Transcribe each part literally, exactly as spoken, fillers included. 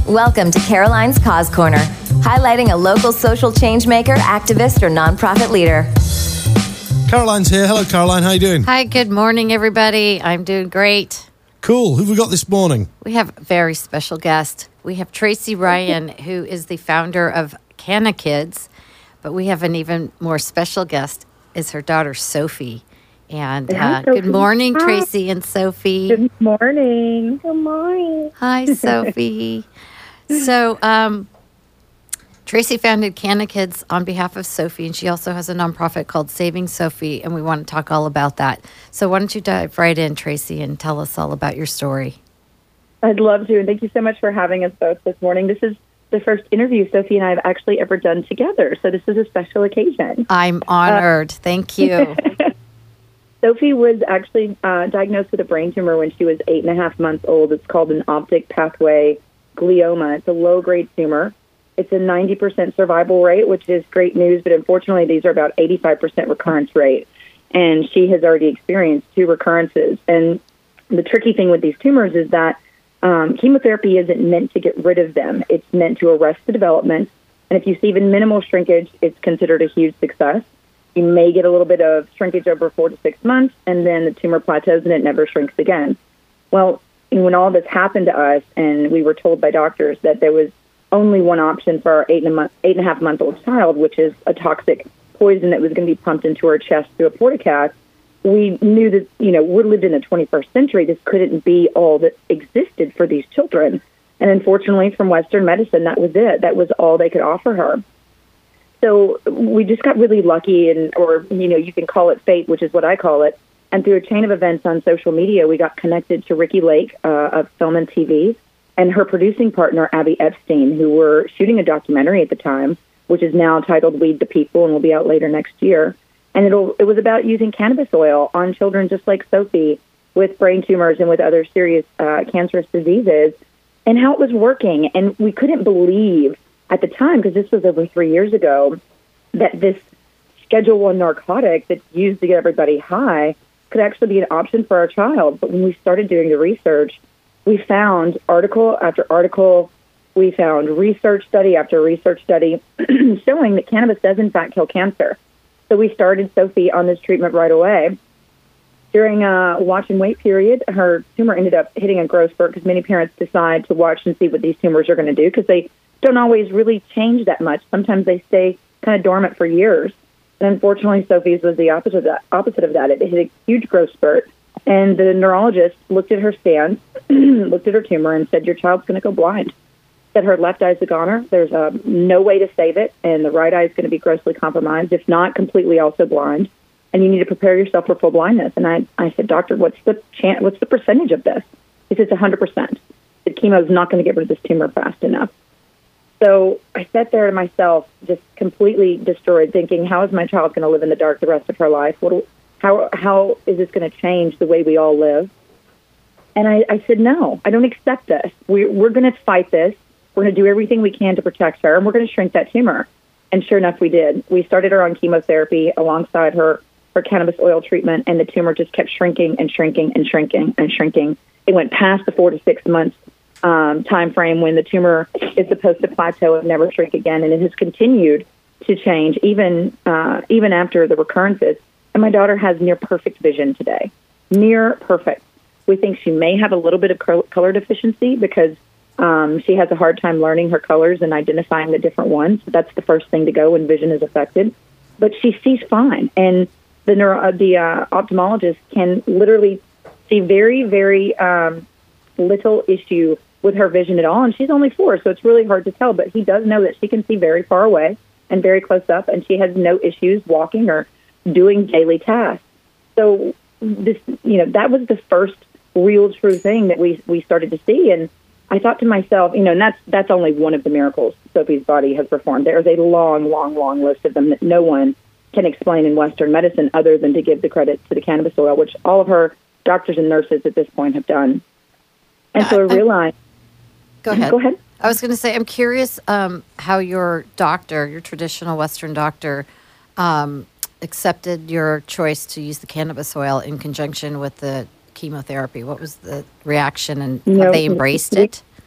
Welcome to Caroline's Cause Corner, highlighting a local social change maker, activist, or nonprofit leader. Caroline's here. Hello, Caroline. How you doing? Hi, good morning, everybody. I'm doing great. Cool. Who have we got this morning? We have a very special guest. We have Tracy Ryan, who is the founder of Canna Kids, but we have an even more special guest, is her daughter, Sophie. And uh, good morning, Hi. Tracy and Sophie. Good morning. Good morning. Hi, Sophie. So, um, Tracy founded Canna Kids on behalf of Sophie, and she also has a nonprofit called Saving Sophie, and we want to talk all about that. So why don't you dive right in, Tracy, and tell us all about your story. I'd love to, and thank you so much for having us both this morning. This is the first interview Sophie and I have actually ever done together, so this is a special occasion. I'm honored. Uh, thank you. Sophie was actually uh, diagnosed with a brain tumor when she was eight and a half months old. It's called an optic pathway glioma. It's a low-grade tumor. It's a ninety percent survival rate, which is great news, but unfortunately these are about eighty-five percent recurrence rate, and she has already experienced two recurrences. And the tricky thing with these tumors is that um, chemotherapy isn't meant to get rid of them. It's meant to arrest the development, and if you see even minimal shrinkage, it's considered a huge success. You may get a little bit of shrinkage over four to six months, and then the tumor plateaus and it never shrinks again. Well, when all this happened to us, and we were told by doctors that there was only one option for our eight and a month, eight and a half month old child, which is a toxic poison that was going to be pumped into her chest through a portacat, we knew that, you know, we lived in the twenty-first century. This couldn't be all that existed for these children. And unfortunately, from Western medicine, that was it. That was all they could offer her. So we just got really lucky, and or, you know, you can call it fate, which is what I call it. And through a chain of events on social media, we got connected to Ricky Lake uh, of Film and T V and her producing partner, Abby Epstein, who were shooting a documentary at the time, which is now titled Weed the People and will be out later next year. And it'll, it was about using cannabis oil on children just like Sophie with brain tumors and with other serious uh, cancerous diseases, and how it was working. And we couldn't believe at the time, because this was over three years ago, that this Schedule One narcotic that's used to get everybody high could actually be an option for our child. But when we started doing the research, we found article after article, we found research study after research study showing that cannabis does in fact kill cancer. So we started Sophie on this treatment right away. During a watch and wait period, her tumor ended up hitting a growth spurt, because many parents decide to watch and see what these tumors are going to do, because they don't always really change that much. Sometimes they stay kind of dormant for years. And unfortunately, Sophie's was the opposite of that. Opposite of that. It hit a huge growth spurt. And the neurologist looked at her scans, looked at her tumor, and said, your child's going to go blind. Said her left eye's a goner. There's uh, no way to save it, and the right eye is going to be grossly compromised, if not completely also blind. And you need to prepare yourself for full blindness. And I, I said, doctor, what's the chance, what's the percentage of this? He said, it's one hundred percent. The chemo is not going to get rid of this tumor fast enough. So I sat there to myself, just completely destroyed, thinking, how is my child going to live in the dark the rest of her life? What do, how how is this going to change the way we all live? And I, I said, no, I don't accept this. We, we're going to fight this. We're going to do everything we can to protect her, and we're going to shrink that tumor. And sure enough, we did. We started her on chemotherapy alongside her, her cannabis oil treatment, and the tumor just kept shrinking and shrinking and shrinking and shrinking. It went past the four to six months Um, time frame when the tumor is supposed to plateau and never shrink again, and it has continued to change even uh, even after the recurrences. And my daughter has near perfect vision today, near perfect. We think she may have a little bit of color deficiency because um, she has a hard time learning her colors and identifying the different ones. That's the first thing to go when vision is affected. But she sees fine, and the neuro, the uh, ophthalmologist can literally see very, very um, little issue with her vision at all, and she's only four, so it's really hard to tell, but he does know that she can see very far away and very close up, and she has no issues walking or doing daily tasks. So this, you know, that was the first real true thing that we we started to see, and I thought to myself, you know, and that's that's only one of the miracles Sophie's body has performed. There is a long, long, long list of them that no one can explain in Western medicine other than to give the credit to the cannabis oil, which all of her doctors and nurses at this point have done. And so I realized... Go ahead. Go ahead. I was going to say, I'm curious um, how your doctor, your traditional Western doctor, um, accepted your choice to use the cannabis oil in conjunction with the chemotherapy. What was the reaction, and No, have they embraced we, it?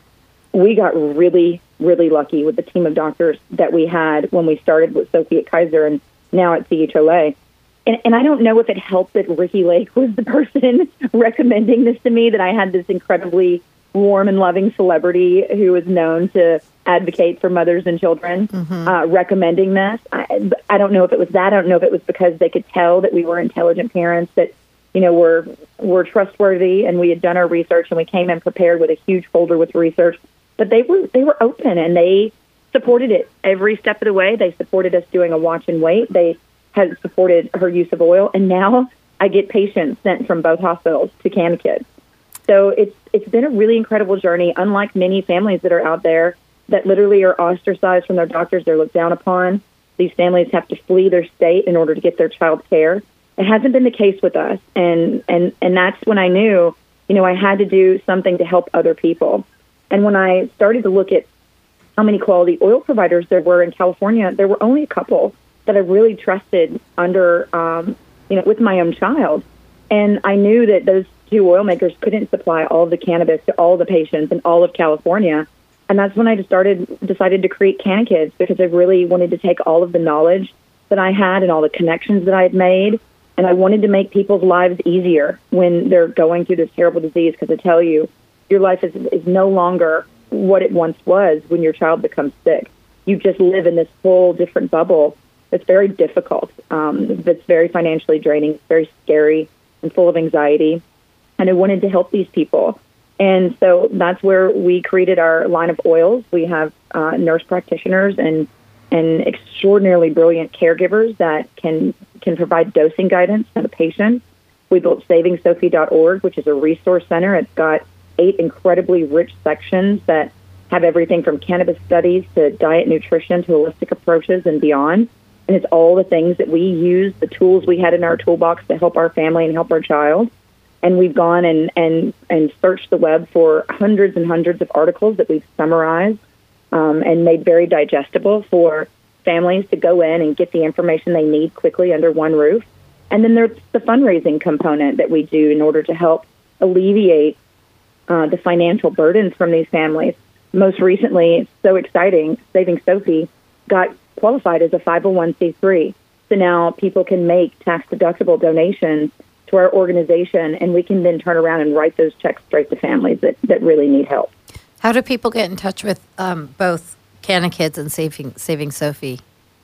we got really, really lucky with the team of doctors that we had when we started with Sophie at Kaiser and now at C H O A. And, and I don't know if it helped that Ricky Lake was the person recommending this to me, that I had this incredibly warm and loving celebrity who is known to advocate for mothers and children, mm-hmm. uh, recommending this. I, I don't know if it was that. I don't know if it was because they could tell that we were intelligent parents, that, you know, we're, we're trustworthy, and we had done our research, and we came in prepared with a huge folder with research. But they were they were open, and they supported it every step of the way. They supported us doing a watch and wait. They had supported her use of oil, and now I get patients sent from both hospitals to CanaKids. So it's it's been a really incredible journey, unlike many families that are out there that literally are ostracized from their doctors. They're looked down upon. These families have to flee their state in order to get their child care. It hasn't been the case with us, and, and, and that's when I knew, you know, I had to do something to help other people. And when I started to look at how many quality oil providers there were in California, there were only a couple that I really trusted under, um, you know, with my own child. And I knew that those two oil makers couldn't supply all of the cannabis to all the patients in all of California. And that's when I just started, decided to create CanaKids, because I really wanted to take all of the knowledge that I had and all the connections that I had made, and I wanted to make people's lives easier when they're going through this terrible disease. Because I tell you, your life is, is no longer what it once was when your child becomes sick. You just live in this whole different bubble that's very difficult, um, that's very financially draining, very scary, and full of anxiety. And I wanted to help these people. And so that's where we created our line of oils. We have uh, nurse practitioners and and extraordinarily brilliant caregivers that can can provide dosing guidance to the patient. We built saving sophie dot org, which is a resource center. It's got eight incredibly rich sections that have everything from cannabis studies to diet, nutrition, to holistic approaches and beyond. And it's all the things that we use, the tools we had in our toolbox to help our family and help our child. And we've gone and, and, and searched the web for hundreds and hundreds of articles that we've summarized um, and made very digestible for families to go in and get the information they need quickly under one roof. And then there's the fundraising component that we do in order to help alleviate uh, the financial burdens from these families. Most recently, it's so exciting, Saving Sophie got qualified as a five oh one c three. So now people can make tax-deductible donations to our organization, and we can then turn around and write those checks straight to families that, that really need help. How do people get in touch with um, both CanaKids and Saving Saving Sophie?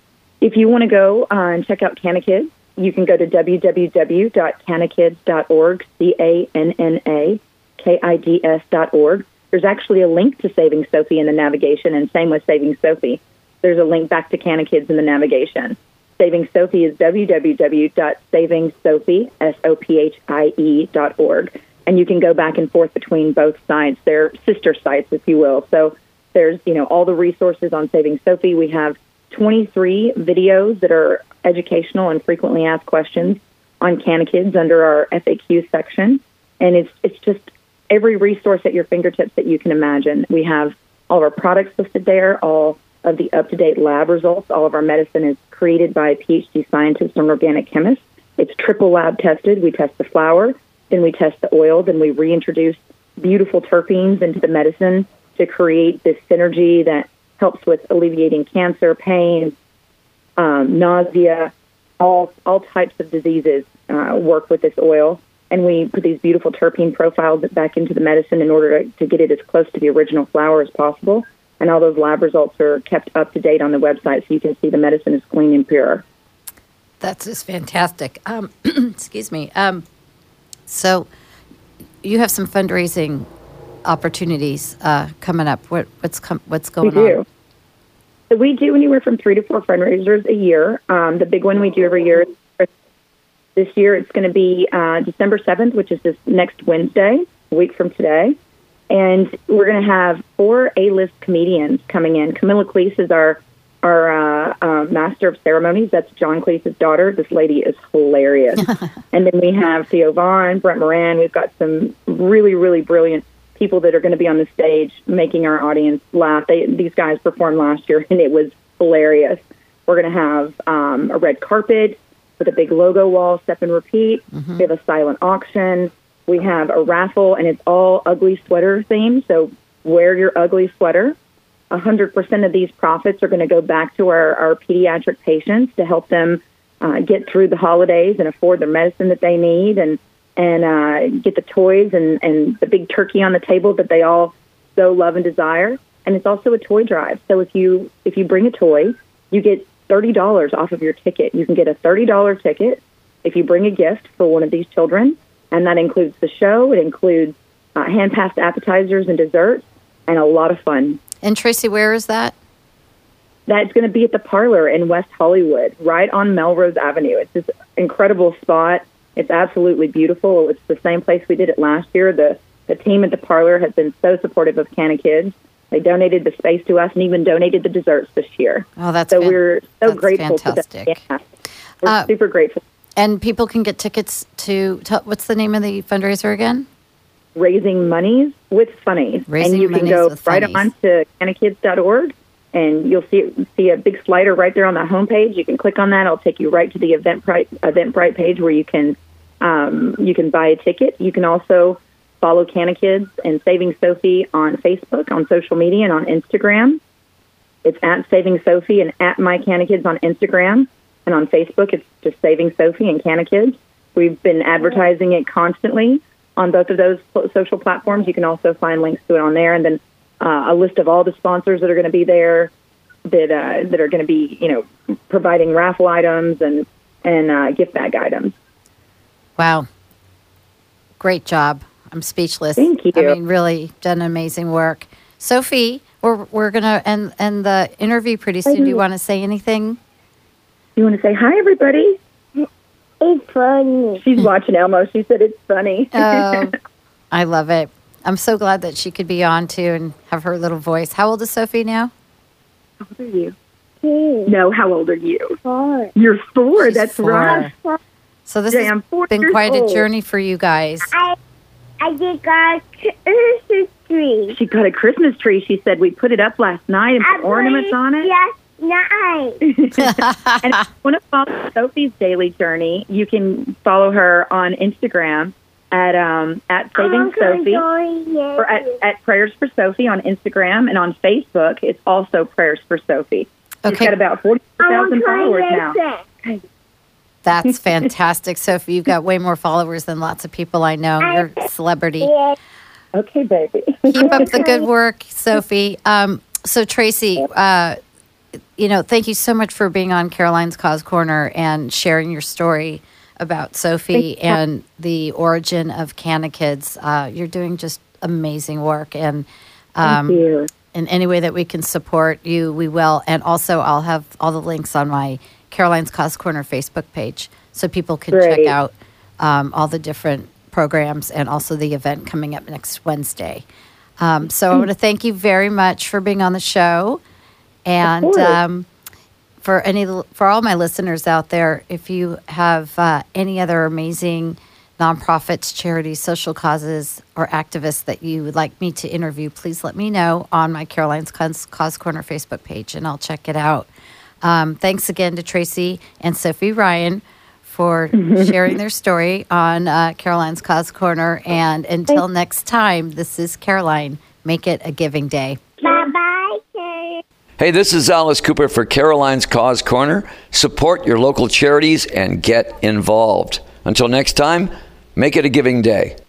If you want to go uh, and check out CanaKids, you can go to w w w dot canna kids dot org, C A N N A K I D S dot org. There's actually a link to Saving Sophie in the navigation, and same with Saving Sophie. There's a link back to CanaKids in the navigation. Saving Sophie is w w w dot saving sophie, S O P H I E, dot org. And you can go back and forth between both sites. They're sister sites, if you will. So there's, you know, all the resources on Saving Sophie. We have twenty-three videos that are educational and frequently asked questions on CanaKids under our F A Q section. And it's it's just every resource at your fingertips that you can imagine. We have all of our products listed there, all of the up-to-date lab results. All of our medicine is created by a PhD scientist and organic chemist. It's triple lab tested. We test the flower, then we test the oil, then we reintroduce beautiful terpenes into the medicine to create this synergy that helps with alleviating cancer, pain, um, nausea, all all types of diseases uh, work with this oil. And we put these beautiful terpene profiles back into the medicine in order to, to get it as close to the original flower as possible. And all those lab results are kept up to date on the website, so you can see the medicine is clean and pure. That's just fantastic. Um, excuse me. Um, so you have some fundraising opportunities uh, coming up. What, what's com- what's going we do. on? So we do anywhere from three to four fundraisers a year. Um, the big one we do every year is this year. It's going to be uh, December seventh, which is this next Wednesday, a week from today. And we're going to have four A-list comedians coming in. Camilla Cleese is our our uh, uh, master of ceremonies. That's John Cleese's daughter. This lady is hilarious. And then we have Theo Vaughn, Brent Moran. We've got some really, really brilliant people that are going to be on the stage making our audience laugh. They, these guys performed last year, and it was hilarious. We're going to have um, a red carpet with a big logo wall, step and repeat. Mm-hmm. We have a silent auction. We have a raffle, and it's all ugly sweater themed. So wear your ugly sweater. one hundred percent of these profits are going to go back to our, our pediatric patients to help them uh, get through the holidays and afford the medicine that they need and and uh, get the toys and, and the big turkey on the table that they all so love and desire. And it's also a toy drive. So if you if you bring a toy, you get thirty dollars off of your ticket. You can get a thirty dollars ticket if you bring a gift for one of these children, and that includes the show. It includes uh, hand-passed appetizers and desserts, and a lot of fun. And Tracy, where is that? That's going to be at the Parlor in West Hollywood, right on Melrose Avenue. It's this incredible spot. It's absolutely beautiful. It's the same place we did it last year. The the team at the Parlor has been so supportive of Canna Kids. They donated the space to us and even donated the desserts this year. Oh, that's so fan- we're so that's grateful fantastic. to them. Yeah, we're Uh, super grateful. And people can get tickets to, to what's the name of the fundraiser again? Raising Monies with Funnies. Raising and you can Monies go with right Funnies. on to canna kids dot org, and you'll see see a big slider right there on the homepage. You can click on that. It'll take you right to the Eventbrite Eventbrite page where you can um, you can buy a ticket. You can also follow Canna Kids and Saving Sophie on Facebook, on social media, and on Instagram. It's at Saving Sophie and at My Canna Kids on Instagram. And on Facebook, it's just Saving Sophie and Canna Kids. We've been advertising it constantly on both of those social platforms. You can also find links to it on there. And then uh, a list of all the sponsors that are going to be there that uh, that are going to be, you know, providing raffle items and, and uh, gift bag items. Wow. Great job. I'm speechless. Thank you. I mean, really done amazing work. Sophie, we're, we're going to end, end the interview pretty soon. Do you want to say anything? You want to say hi, everybody? It's funny. She's watching Elmo. She said it's funny. Oh, I love it. I'm so glad that she could be on too and have her little voice. How old is Sophie now? How old are you? Two, No, how old are you? four. You're four. She's That's four. right. So this Yeah, has I'm four been years quite a old. journey for you guys. I I did got Christmas tree. She got a Christmas tree. She said we put it up last night and I put ornaments put on it. Yes, nice. And if you want to follow Sophie's daily journey, you can follow her on Instagram at um, at Saving Sophie or at, at Prayers for Sophie on Instagram, and on Facebook it's also Prayers for Sophie. She's Okay. got about forty thousand followers now. That's fantastic, Sophie. You've got way more followers than lots of people I know. You're a celebrity. Okay, baby. Keep up the good work, Sophie. Um, so, Tracy, uh, you know, thank you so much for being on Caroline's Cause Corner and sharing your story about Sophie and the origin of Canna Kids. Uh, you're doing just amazing work, and um, Thank you. in any way that we can support you, we will. And also, I'll have all the links on my Caroline's Cause Corner Facebook page so people can check Great. out um, all the different programs and also the event coming up next Wednesday. Um, so I want to thank you very much for being on the show. And course. um, for any for all my listeners out there, if you have uh, any other amazing nonprofits, charities, social causes, or activists that you would like me to interview, please let me know on my Caroline's Cause, Cause Corner Facebook page, and I'll check it out. Um, thanks again to Tracy and Sophie Ryan for sharing their story on uh, Caroline's Cause Corner. And until next time, this is Caroline. Make it a giving day. Bye-bye, Kate. Hey, this is Alice Cooper for Caroline's Cause Corner. Support your local charities and get involved. Until next time, make it a giving day.